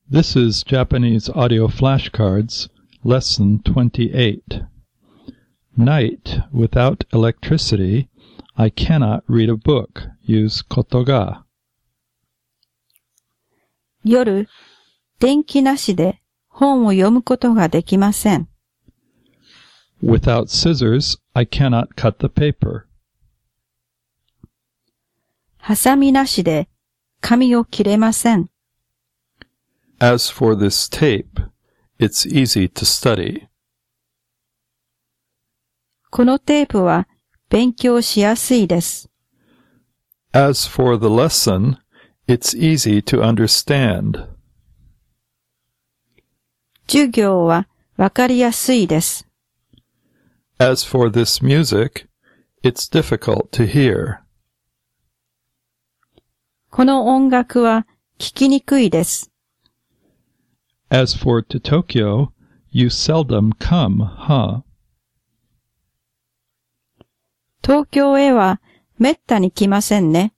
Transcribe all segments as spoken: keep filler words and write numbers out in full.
This is Japanese Audio Flashcards, Lesson twenty-eight. Night, without electricity, I cannot read a book. Use koto ga. 夜、電気なしで本を読むことができません。 Without scissors, I cannot cut the paper. ハサミなしで紙を切れません。 As for this tape, it's easy to study. このテープは勉強しやすいです。 As for the lesson, it's easy to understand. 授業はわかりやすいです。 As for this music, it's difficult to hear. この音楽は聞きにくいです。 As for to Tokyo, you seldom come, huh? 東京へはめったに来ませんね。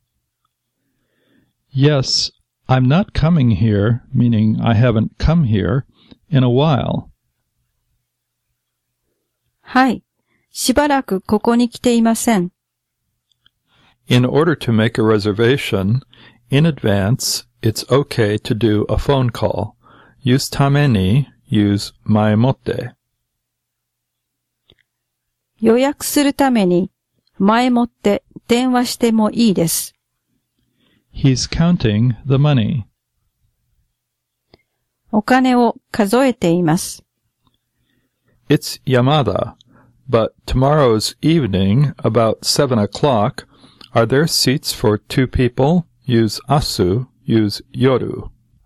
Yes, I'm not coming here, meaning I haven't come here, in a while. はい、しばらくここに来ていません。 In order to make a reservation, in advance, it's okay to do a phone call. Use tame ni, use maemotte. 予約するために前もって電話してもいいです。 He's counting the money. お金を数えています。 It's Yamada, but tomorrow's evening, about seven o'clock, are there seats for two people? Use asu, use yoru.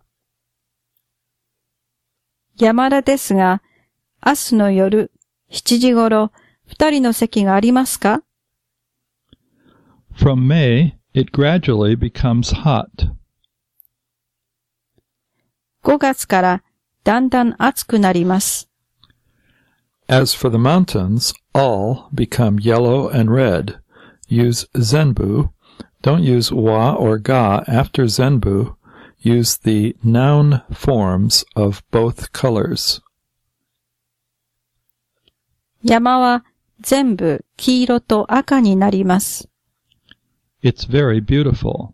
山田ですが、明日の夜しちじごろ、二人の席がありますか？ From May, it gradually becomes hot. ごがつからだんだん暑くなります。 As for the mountains, all become yellow and red. Use zenbu. Don't use wa or ga after zenbu. Use the noun forms of both colors. 山は全部黄色と赤になります。 It's very beautiful.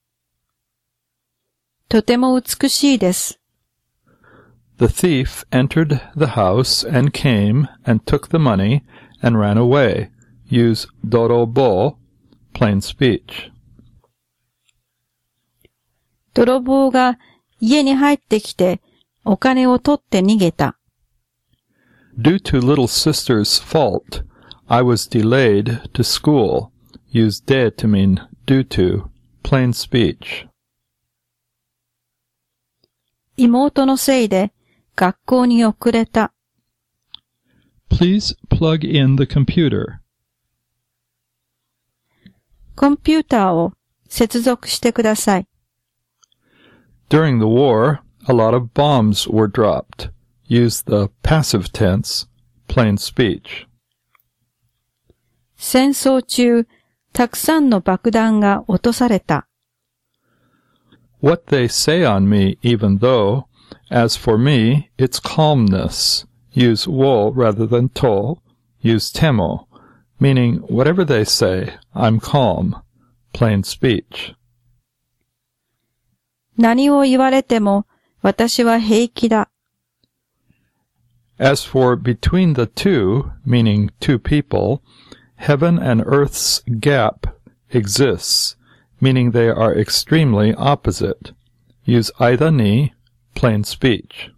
とても美しいです。 The thief entered the house and came and took the money and ran away. Use dorobo, plain speech. 泥棒が家に入ってきてお金を取って逃げた。 Due to little sister's fault, I was delayed to school. Use de to mean due to, plain speech. 妹のせいで学校に遅れた。 Please plug in the computer. コンピューターを接続してください。 During the war, a lot of bombs were dropped. Use the passive tense, plain speech. 戦争中、たくさんの爆弾が落とされた。 What they say on me, even though, as for me, it's calmness. Use wo rather than to. Use temo, meaning whatever they say, I'm calm. Plain speech. 何を言われても私は平気だ。 As for between the two, meaning two people, heaven and earth's gap exists, meaning they are extremely opposite. Use aida ni, plain speech.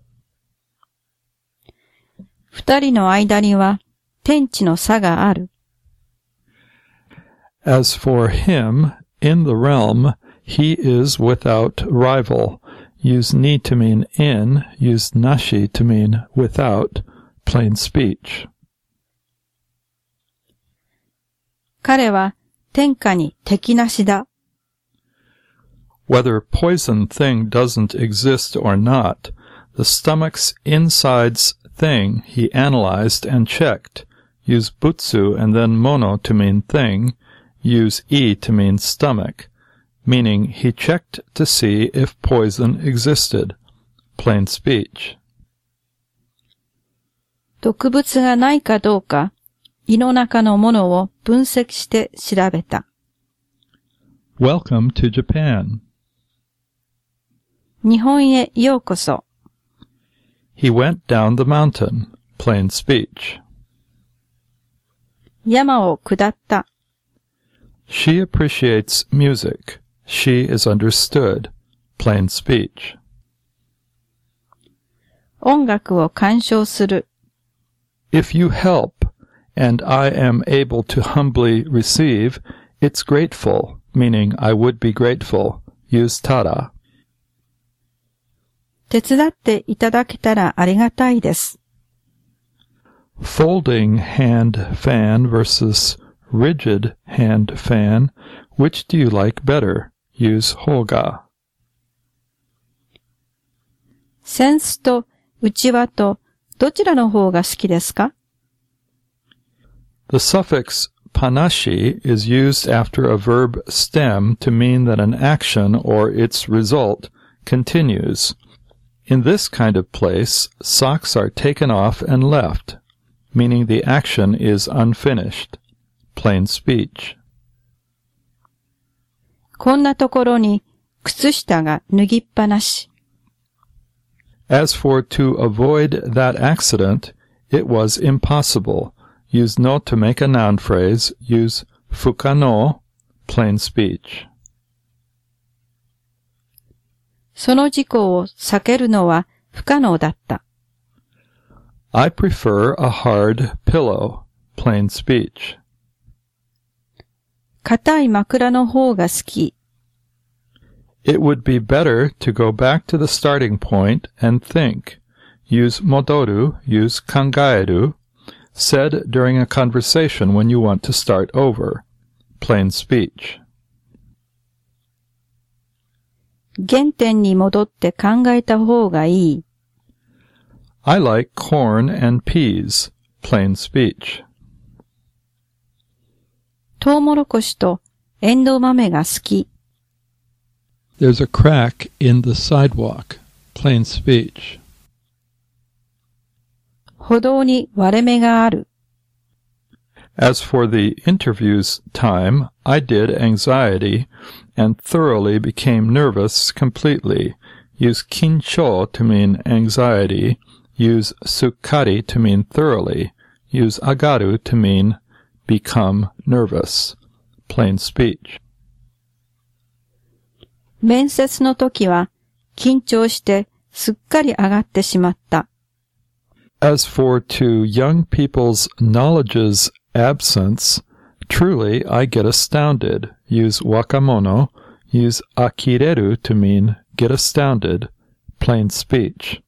二人の間には天地の差がある。 As for him, in the realm, he is without rival. Use ni to mean in, use nashi to mean without, plain speech. 彼は天下に敵なしだ。 Whether poison thing doesn't exist or not, the stomach's insides thing he analyzed and checked. Use butsu and then mono to mean thing. Use e to mean stomach, meaning he checked to see if poison existed. plain speech. 毒物がないかどうか、胃の中のものを分析して調べた。 Welcome to Japan. 日本へようこそ。 He went down the mountain, plain speech. 山を下った。 She appreciates music. She is understood, plain speech. 音楽を鑑賞する。 If you help, and I am able to humbly receive, it's grateful, meaning I would be grateful. Use tada. 手伝っていただけたらありがたいです。 Folding hand fan versus rigid hand fan. Which do you like better? Use holga. 扇子とうちわとどちらの方が好きですか？ The suffix panashi is used after a verb stem to mean that an action or its result continues. In this kind of place, socks are taken off and left, meaning the action is unfinished. Plain speech. こんなところに靴下が脱ぎっぱなし。 As for to avoid that accident, it was impossible. Use no to make a noun phrase. Use fukano, plain speech. その事故を避けるのは不可能だった。 I prefer a hard pillow, plain speech. 硬い枕の方が好き。 It would be better to go back to the starting point and think. Use modoru, use kangaeru, said during a conversation when you want to start over. Plain speech. 原点に戻って考えた方がいい。 I like corn and peas. Plain speech. トウモロコシとエンドウ豆が好き。 There's a crack in the sidewalk. Plain speech. 歩道に割れ目がある。 As for the interview's time, I did anxiety and thoroughly became nervous completely. Use kincho to mean anxiety. Use sukkari to mean thoroughly. Use agaru to mean become nervous. Plain speech. 面接の時は緊張してすっかり上がってしまった。 As for to young people's knowledge's absence, truly I get astounded. Use wakamono. Use akireru to mean get astounded. Plain speech.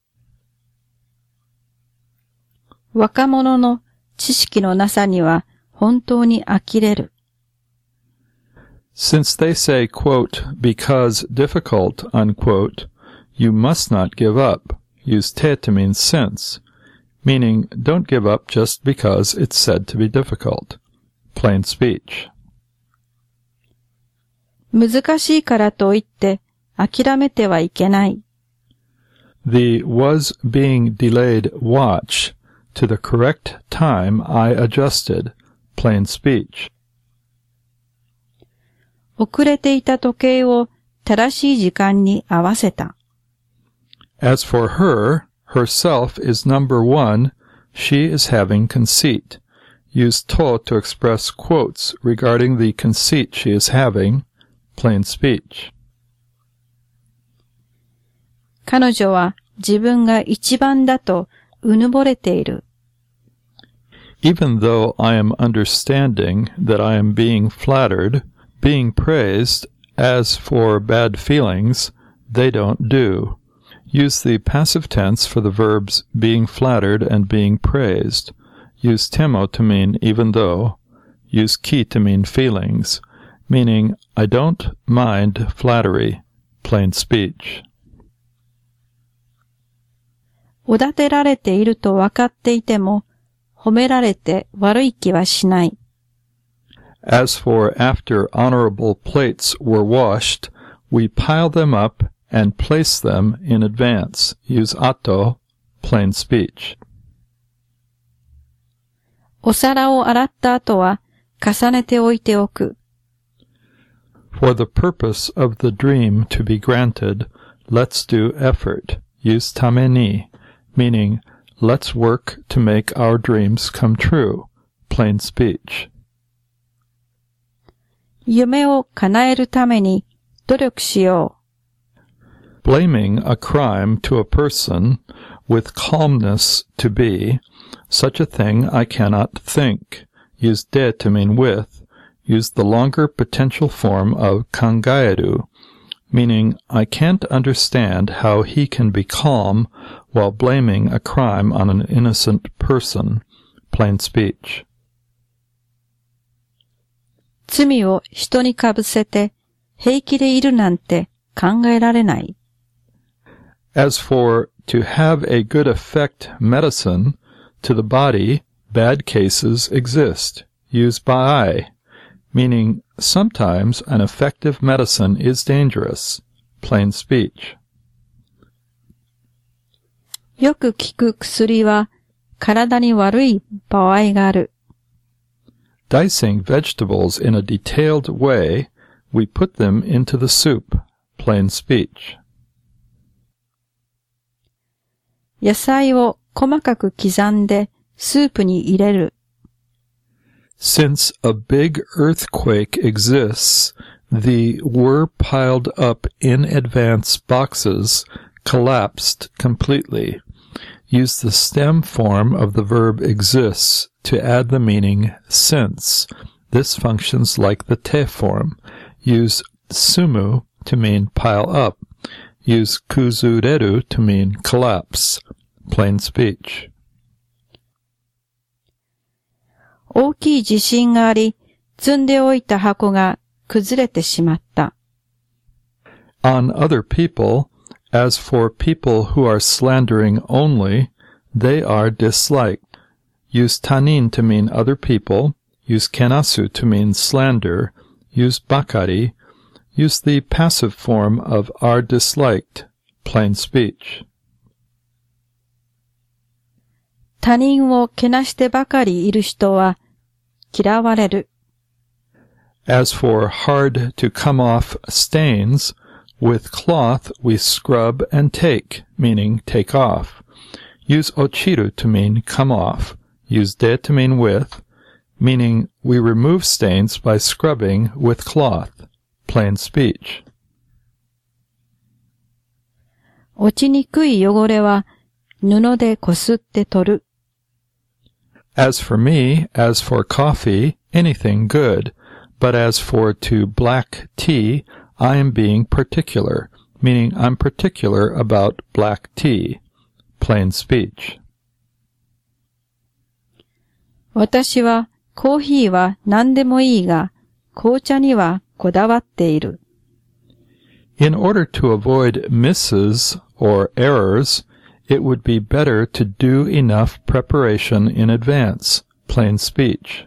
若者の知識のなさには本当に呆れる。 Since they say, quote, because difficult, unquote, you must not give up. Use te to mean since, meaning don't give up just because it's said to be difficult. Plain speech. 難しいからといって諦めてはいけない。 The was being delayed watch to the correct time I adjusted. Plain speech. 遅れていた時計を正しい時間に合わせた。 As for her, herself is number one. She is having conceit. Use to to express quotes regarding the conceit she is having. Plain speech. 彼女は自分が一番だとうぬぼれている。 Even though I am understanding that I am being flattered, being praised, as for bad feelings, they don't do. Use the passive tense for the verbs being flattered and being praised. Use temo to mean even though. Use ki to mean feelings, meaning I don't mind flattery. Plain speech. おだてられていると分かっていても、褒められて悪い気はしない。 As for after honorable plates were washed, we pile them up and place them in advance. Use ato, plain speech. お皿を洗った後は重ねておいておく。 For the purpose of the dream to be granted, let's do effort. Use tame ni, meaning let's work to make our dreams come true. Plain speech. 夢を叶えるために努力しよう。 Blaming a crime to a person with calmness to be, such a thing I cannot think. Use de to mean with. Use the longer potential form of kangaeru, meaning I can't understand how he can be calm while blaming a crime on an innocent person. Plain speech. 罪を人にかぶせて平気でいるなんて考えられない。 As for to have a good effect medicine, to the body, bad cases exist. Use ba'ai, meaning sometimes an effective medicine is dangerous. Plain speech. よく効く薬は体に悪い場合がある。 Dicing vegetables in a detailed way, we put them into the soup. Plain speech. 野菜を細かく刻んでスープに入れる。 Since a big earthquake exists, the were piled up in advance boxes collapsed completely. Use the stem form of the verb exists to add the meaning since. This functions like the te form. Use sumu to mean pile up. Use kuzureru to mean collapse. Plain speech. 大きい地震があり、積んでおいた箱が崩れてしまった。 On other people, as for people who are slandering only, they are disliked. Use tanin to mean other people. Use kenasu to mean slander. Use bakari. Use the passive form of are disliked. Plain speech. 他人をけなしてばかりいる人は嫌われる。 As for hard to come off stains, with cloth we scrub and take, meaning take off. Use ochiru to mean come off. Use de to mean with, meaning we remove stains by scrubbing with cloth. Plain speech. 落ちにくい汚れは布でこすって取る。 As for me, as for coffee, anything good. But as for to black tea, I am being particular, meaning I'm particular about black tea. Plain speech. 私はコーヒーは何でもいいが、紅茶にはこだわっている。 In order to avoid misses or errors, it would be better to do enough preparation in advance. Plain speech.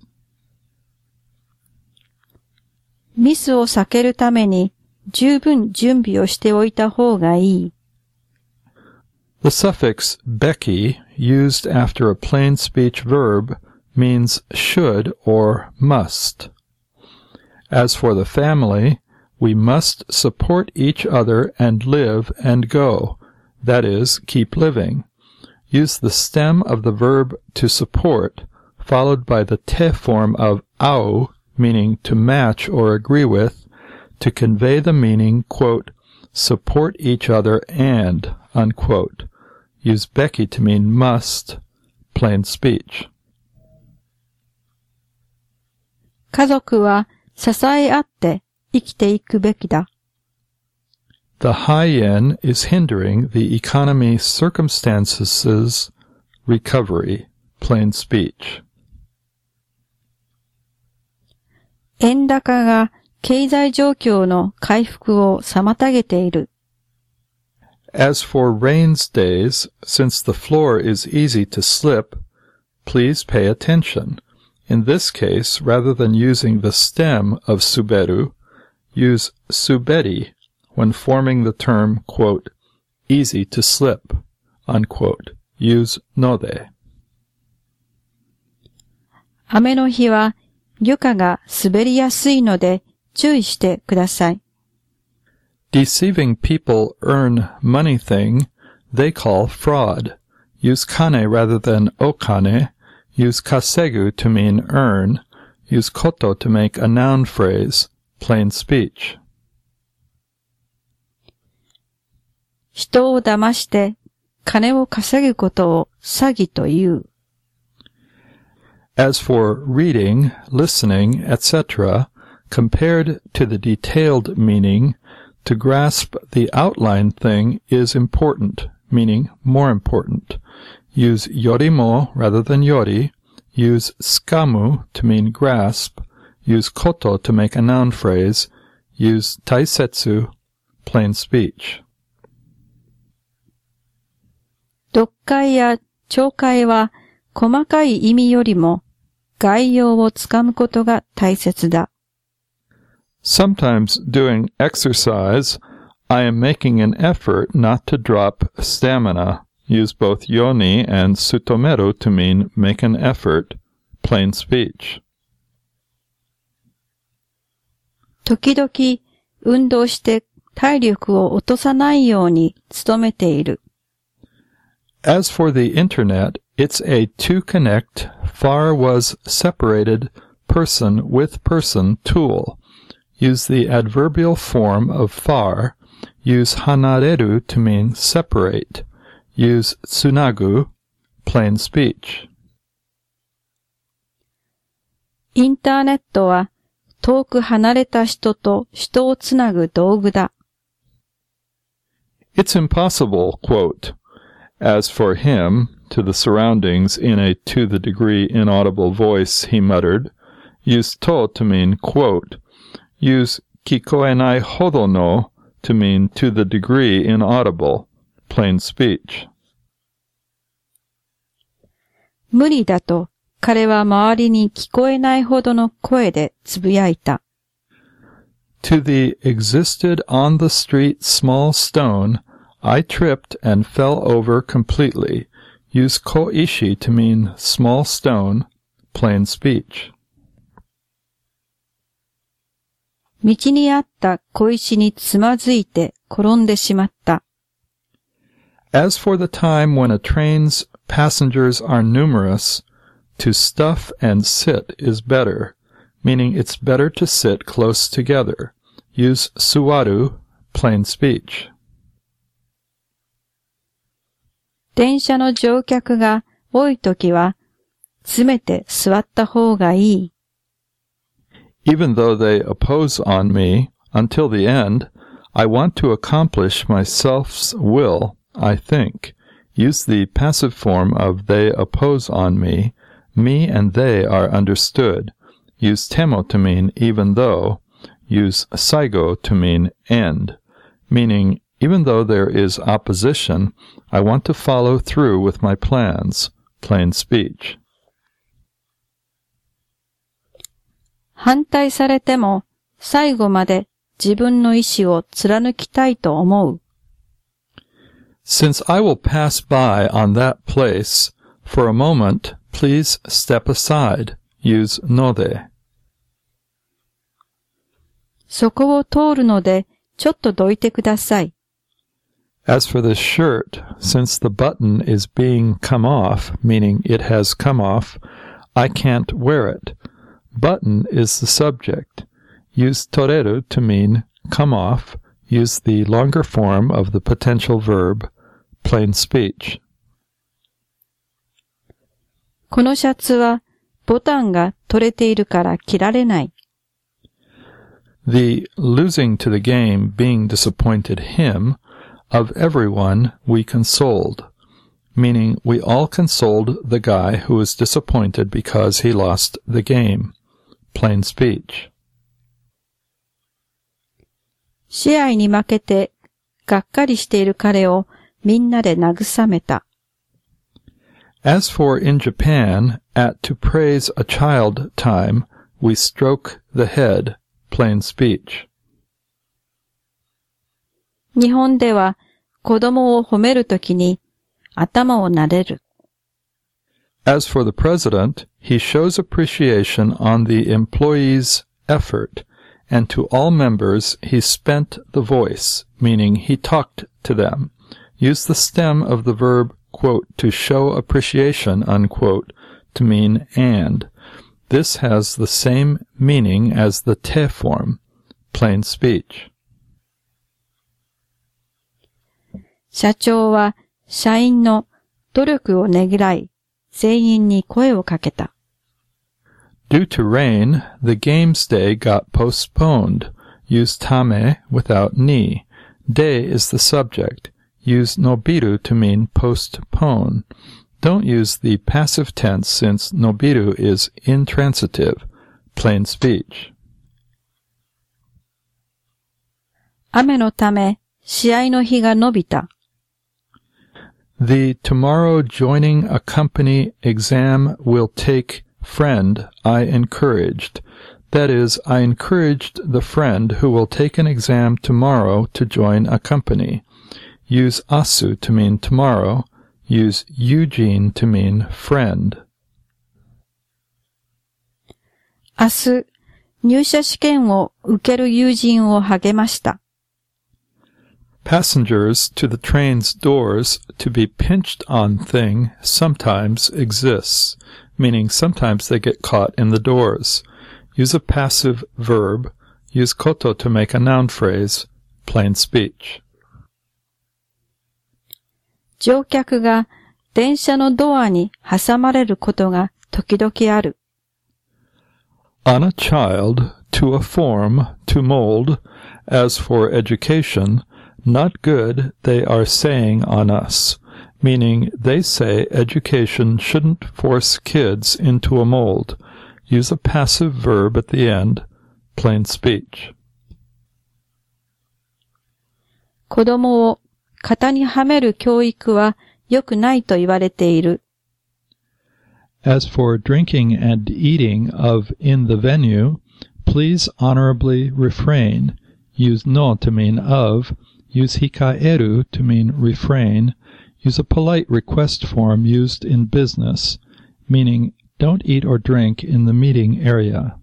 ミスを避けるために十分準備をしておいた方がいい。 The suffix becky, used after a plain speech verb, means should or must. As for the family, we must support each other and live and go. That is, keep living. Use the stem of the verb to support, followed by the te form of au, meaning to match or agree with, to convey the meaning, quote, support each other and, unquote. Use becky to mean must. Plain speech. 家族は支え合って生きていくべきだ。 The high yen is hindering the economy circumstances recovery. Plain speech. 円高が経済状況の回復を妨げている。 As for rains days, since the floor is easy to slip, please pay attention. In this case, rather than using the stem of suberu, use suberi, when forming the term, quote, easy to slip, unquote. Use node. 雨の日は床が滑りやすいので注意してください。 Deceiving people earn money thing they call fraud. Use kane rather than okane. Use kasegu to mean earn. Use koto to make a noun phrase, plain speech. 人を騙して金を稼ぐことを詐欺という。 As for reading, listening, et cetera, compared to the detailed meaning, to grasp the outline thing is important, meaning more important. Use yorimo rather than yori. Use skamu to mean grasp. Use koto to make a noun phrase. Use taisetsu, plain speech. 読解や聴解は細かい意味よりも概要をつかむことが大切だ。 Sometimes doing exercise, I am making an effort not to drop stamina. Use both yoni and sutomeru to mean make an effort, plain speech. 時々運動して体力を落とさないように努めている。 As for the Internet, it's a to-connect, far was separated, person-with-person tool. Use the adverbial form of far. Use hanareru to mean separate. Use tsunagu, plain speech. インターネットは遠く離れた人と人をつなぐ道具だ。 It's impossible, quote, as for him, to the surroundings in a to-the-degree inaudible voice, he muttered. Use to to mean, quote. Use kikoenai hodo no to mean to the degree inaudible, plain speech. 無理だと彼は周りに聞こえないほどの声でつぶやいた。 To the existed on the street small stone, I tripped and fell over completely. Use koishi to mean small stone, plain speech. 道にあった小石につまずいて転んでしまった。 As for the time when a train's passengers are numerous, to stuff and sit is better, meaning it's better to sit close together. Use suwaru, plain speech. 電車の乗客が多いときは、詰めて座った方がいい。 Even though they oppose on me, until the end, I want to accomplish my self's will, I think. Use the passive form of they oppose on me. Me and they are understood. Use temo to mean even though. Use saigo to mean end, meaning even though there is opposition, I want to follow through with my plans, plain speech. 反対されても最後まで自分の意志を貫きたいと思う。 Since I will pass by on that place, for a moment, please step aside. Use node. そこを通るのでちょっとどいてください。 As for the shirt, since the button is being come off, meaning it has come off, I can't wear it. Button is the subject. Use toreru to mean come off. Use the longer form of the potential verb, plain speech. このシャツはボタンが取れているから着られない。 The losing to the game being disappointed him, of everyone we consoled, meaning we all consoled the guy who was disappointed because he lost the game. Plain speech. 試合に負けてがっかりしている彼をみんなで慰めた。 As for in Japan, at to praise a child time, we stroke the head, plain speech. 日本では子供を褒めるときに頭を撫でる。 As for the president, he shows appreciation on the employee's effort, and to all members he spent the voice, meaning he talked to them. Use the stem of the verb, quote, to show appreciation, unquote, to mean and. This has the same meaning as the te form, plain speech. 社長は社員の努力をねぎらい、全員に声をかけた。 Due to rain, the games day got postponed. Use tame without ni. Day is the subject. Use nobiru to mean postpone. Don't use the passive tense since nobiru is intransitive. Plain speech. 雨のため試合の日が延びた。 The tomorrow joining a company exam will take friend I encouraged. That is, I encouraged the friend who will take an exam tomorrow to join a company. Use asu to mean tomorrow. Use Eugene to mean friend. 明日、入社試験を受ける友人を励ました。 Passengers to the train's doors to be pinched on thing sometimes exists, meaning sometimes they get caught in the doors. Use a passive verb. Use koto to make a noun phrase. Plain speech. 乗客が電車のドアに挟まれることが時々ある。 On a child, to a form, to mold. As for education, not good they are saying on us, meaning they say education shouldn't force kids into a mold. Use a passive verb at the end. Plain speech. 子供を型にはめる教育は良くないと言われている。 As for drinking and eating of in the venue, please honorably refrain. Use no to mean of. Use hikaeru to mean refrain. Use a polite request form used in business, meaning don't eat or drink in the meeting area.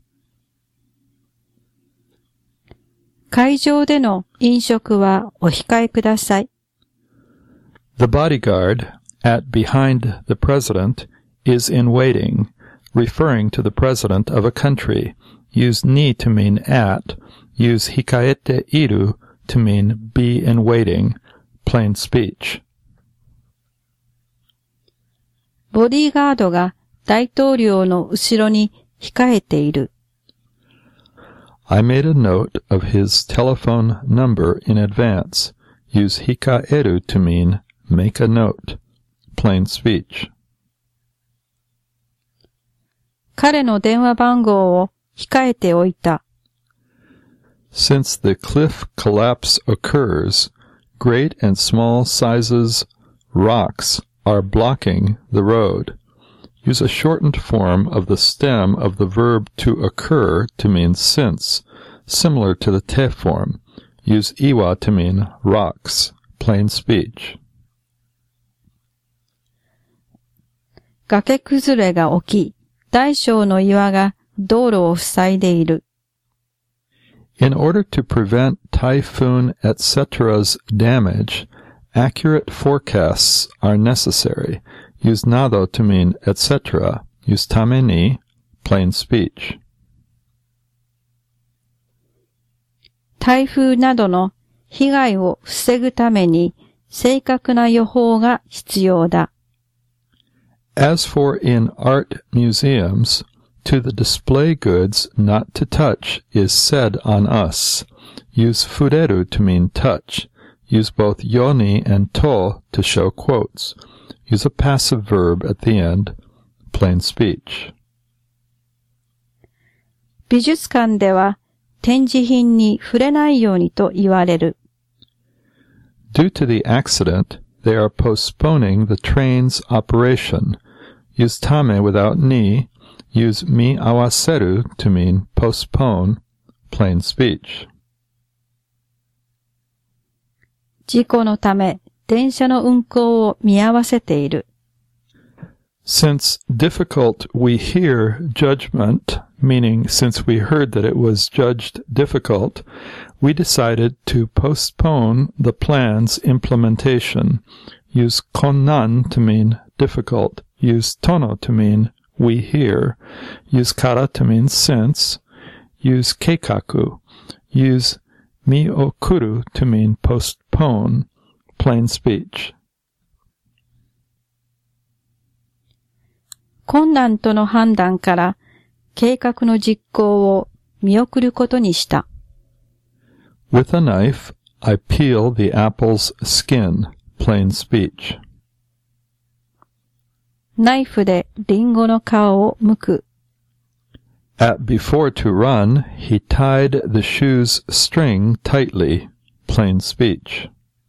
会場での飲食はお控えください。 The bodyguard, at behind the president, is in waiting, referring to the president of a country. Use ni to mean at. Use hikaete iru to mean be in waiting. Plain speech. ボディーガードが大統領の後ろに控えている。 I made a note of his telephone number in advance. Use hikaeru to mean make a note. Plain speech. 彼の電話番号を控えておいた。 Since the cliff collapse occurs, great and small sizes rocks are blocking the road. Use a shortened form of the stem of the verb to occur to mean since, similar to the te form. Use iwa to mean rocks. Plain speech. 崖崩れが起き、大小の岩が道路を塞いでいる。 In order to prevent typhoon et cetera's damage, accurate forecasts are necessary. Use nado to mean et cetera. Use tame ni. Plain speech. 台風などの被害を防ぐために正確な予報が必要だ。 As for in art museums, to the display goods not to touch is said on us. Use fureru to mean touch. Use both yoni and to to show quotes. Use a passive verb at the end. Plain speech. 美術館では展示品に触れないようにと言われる。 Due to the accident, they are postponing the train's operation. Use tame without ni. Use mi awaseru to mean postpone. Plain speech. 事故のため電車の運行を見合わせている。 Since difficult we hear judgment, meaning since we heard that it was judged difficult, we decided to postpone the plan's implementation. Use konnan to mean difficult. Use tono to mean we hear. Use kara to mean since. Use keikaku. Use mi o kuru to mean postpone. Plain speech. 困難との判断から計画の実行を見送ることにした。 With a knife, I peel the apple's skin. Plain speech. ナイフでリンゴの皮を剥く。 At before to run, he tied the shoe's string tightly. Plain speech.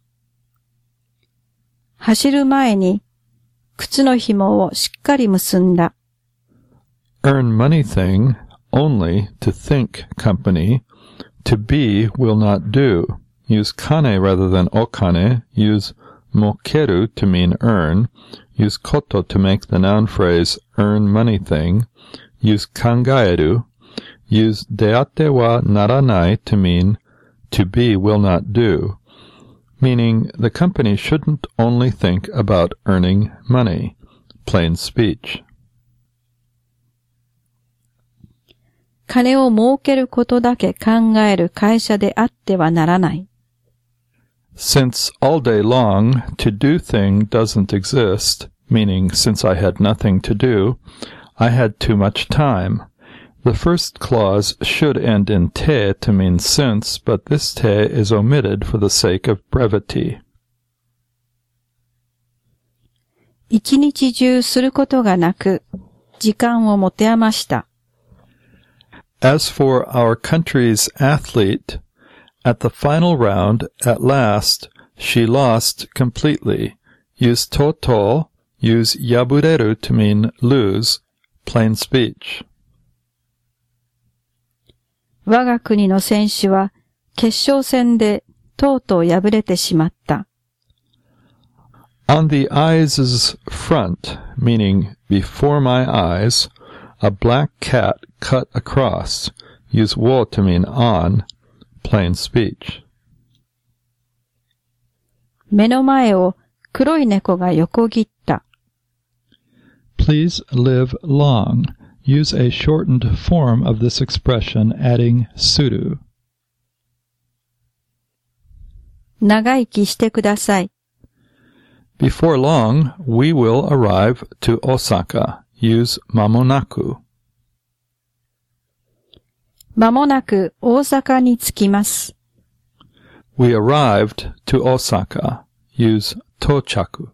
走る前に靴の紐をしっかり結んだ。 Earn money thing, only to think company. To be will not do. Use kane rather than okane. Use mokeru to mean earn. Use koto to make the noun phrase earn money thing. Use kangaeru. Use deate wa naranai to mean to be will not do. Meaning the company shouldn't only think about earning money. Plain speech. 金を儲けることだけ考える会社であってはならない。 Since all day long to do thing doesn't exist, meaning since I had nothing to do, I had too much time. The first clause should end in te to mean since, but this te is omitted for the sake of brevity. 一日中することがなく、時間を持て余した。 As for our country's athlete, at the final round, at last, she lost completely. Use toto, use yabureru to mean lose, plain speech. 我が国の選手は決勝戦でとうとう敗れてしまった。 On the eyes' front, meaning before my eyes, a black cat cut across. Use wo to mean on, plain speech. 目の前を黒い猫が横切った。 Please live long. Use a shortened form of this expression, adding suru. 長生きしてください。 Before long, we will arrive to Osaka. Use mamonaku. まもなく大阪に着きます。 We arrived to Osaka. Use tochaku.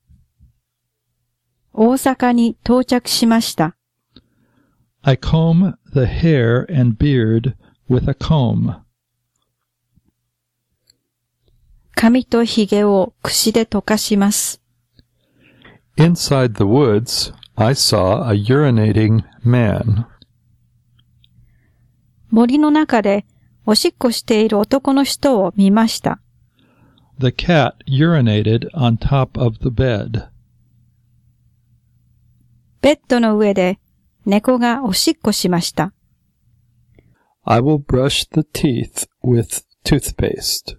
大阪に到着しました。 I comb the hair and beard with a comb. 髪とひげを櫛で溶かします。 Inside the woods, I saw a urinating man. 森の中でおしっこしている男の人を見ました。 The cat urinated on top of the bed. ベッドの上で猫がおしっこしました。 I will brush the teeth with toothpaste.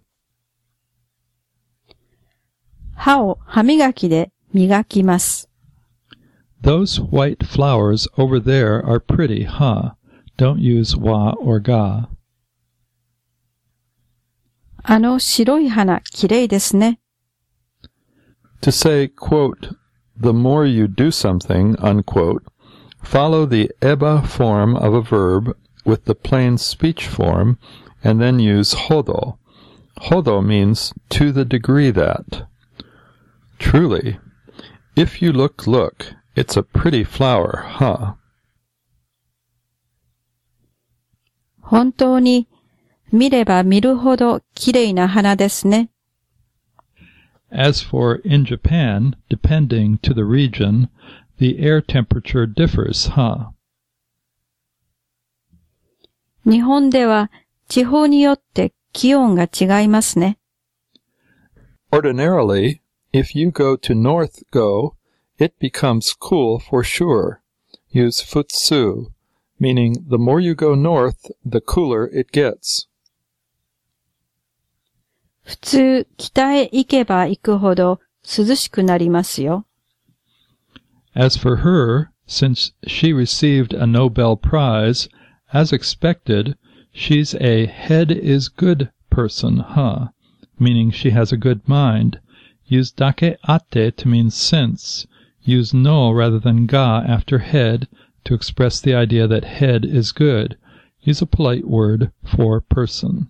歯を歯磨きで磨きます。 Those white flowers over there are pretty, huh? Don't use wa or ga. あの白い花、きれいですね。 To say, quote, the more you do something, unquote, follow the eba form of a verb with the plain speech form, and then use hodo. Hodo means to the degree that. Truly, if you look, look, it's a pretty flower, huh? 本当に見れば見るほどきれいな花ですね。 As for in Japan, depending to the region, the air temperature differs, huh? 日本では地方によって気温が違いますね。 Ordinarily, if you go to north go, it becomes cool for sure. Use futsu, meaning the more you go north, the cooler it gets. 普通、北へ行けば行くほど涼しくなりますよ。 As for her, since she received a Nobel Prize, as expected, she's a head is good person, huh? Meaning she has a good mind. Use dake ate to mean since. Use no rather than ga after head to express the idea that head is good. Use a polite word for person.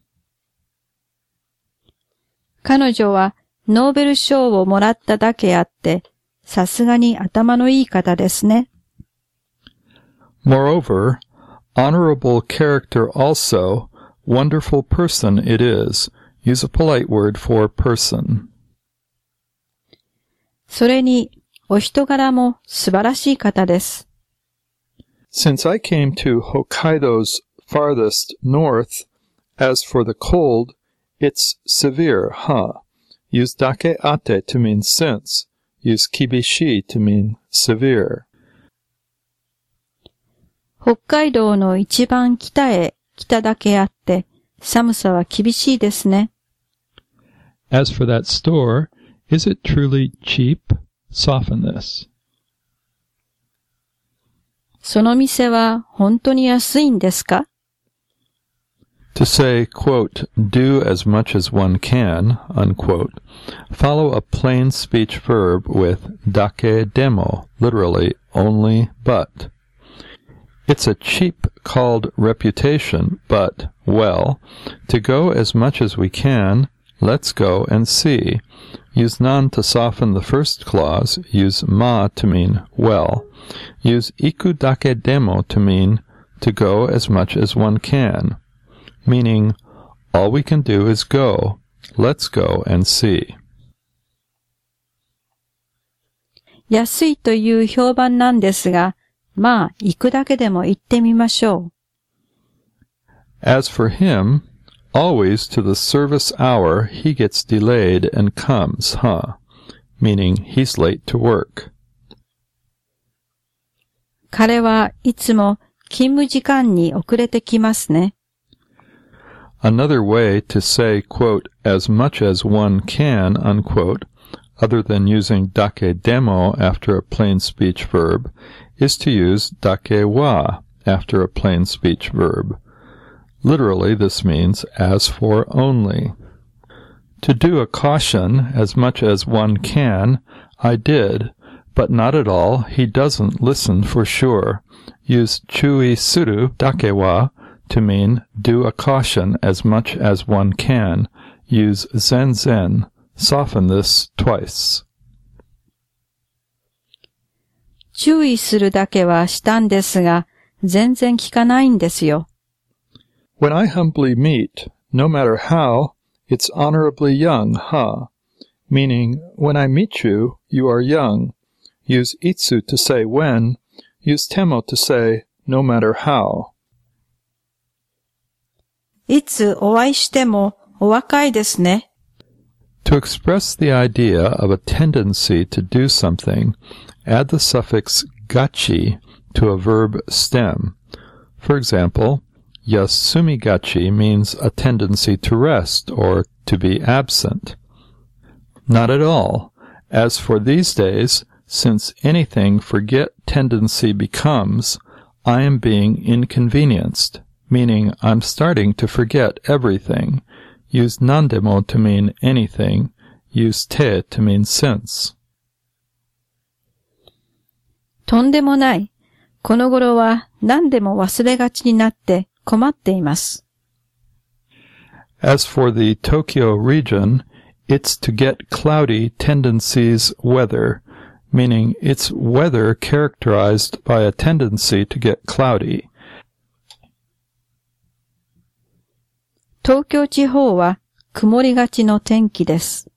彼女はノーベル賞をもらっただけあって、さすがに頭のいい方ですね。 Moreover, honorable character also, wonderful person it is. Use a polite word for person. それに、お人柄も素晴らしい方です。 Since I came to Hokkaido's farthest north, as for the cold, it's severe, huh? Use dake ate to mean since. Use kibishi to mean severe. 北海道の一番北へ来ただけあって、寒さは厳しいですね。 As for that store, is it truly cheap? Soften this. その店は本当に安いんですか? To say, quote, do as much as one can, unquote, follow a plain speech verb with dake demo, literally only but. It's a cheap called reputation, but, well, to go as much as we can, let's go and see. Use nan to soften the first clause, use ma to mean well. Use iku dake demo to mean to go as much as one can. Meaning, all we can do is go. Let's go and see. 安いという評判なんですが、まあ、行くだけでも行ってみましょう。 As for him, always to the service hour he gets delayed and comes, huh? Meaning he's late to work. 彼はいつも勤務時間に遅れてきますね。 Another way to say, quote, as much as one can, unquote, other than using dake demo after a plain speech verb, is to use dake wa after a plain speech verb. Literally, this means as for only. To do a caution as much as one can, I did, but not at all, he doesn't listen for sure. Use chui suru dake wa to mean do a caution as much as one can. Use zen zen. Soften this twice. 注意するだけはしたんですが、全然聞かないんですよ。 When I humbly meet, no matter how, it's honorably young, huh? Meaning, when I meet you, you are young. Use itsu to say when. Use temo to say no matter how. いつお会いしてもお若いですね。 To express the idea of a tendency to do something, add the suffix gachi to a verb stem. For example, yasumigachi means a tendency to rest or to be absent. Not at all. As for these days, since anything forget tendency becomes, I am being inconvenienced, meaning I'm starting to forget everything. Use nandemo to mean anything. Use te to mean since. とんでもない。この頃は何でも忘れがちになって困っています。 As for the Tokyo region, it's to get cloudy tendencies weather, meaning it's weather characterized by a tendency to get cloudy. 東京地方は曇りがちの天気です。